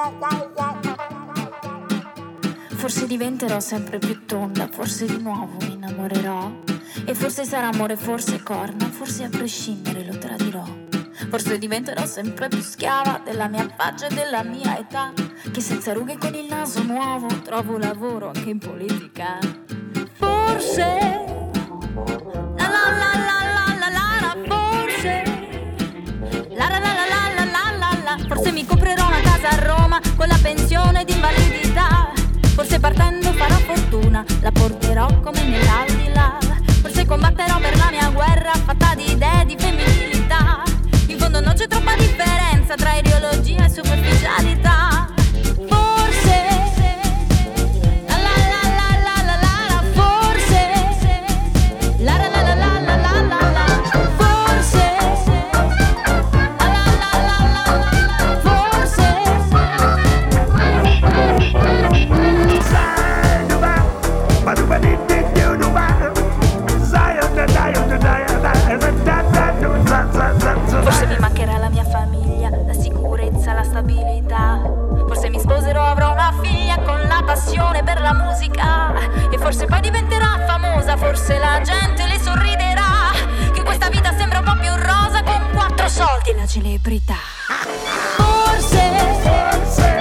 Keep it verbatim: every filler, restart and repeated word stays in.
Forse diventerò sempre più tonda, forse di nuovo mi innamorerò. E forse sarà amore, forse corna, forse a prescindere lo tradirò. Forse diventerò sempre più schiava della mia faccia e della mia età, che senza rughe e con il naso nuovo trovo lavoro anche in politica. Forse la la la la la la la, forse la la la la la la la la, forse mi comprerò una casa a Roma con la pensione di invalidità. Forse partendo farò fortuna, la porterò come nell'aldilà. Forse combatterò per la mia guerra fatta di idee di femminilità. In fondo non c'è troppa differenza tra ideologia e superficialità. Forse la la la la la la la, forse la la la la la la la la, forse la la la la la la, forse. Forse mi mancherà la mia famiglia, la sicurezza, la stabilità. Forse mi sposerò, avrò una figlia con la passione per la musica. E forse poi diventerà famosa, forse la gente le sorriderà, che questa vita sembra un po' più rosa con quattro soldi e la celebrità. Forse, forse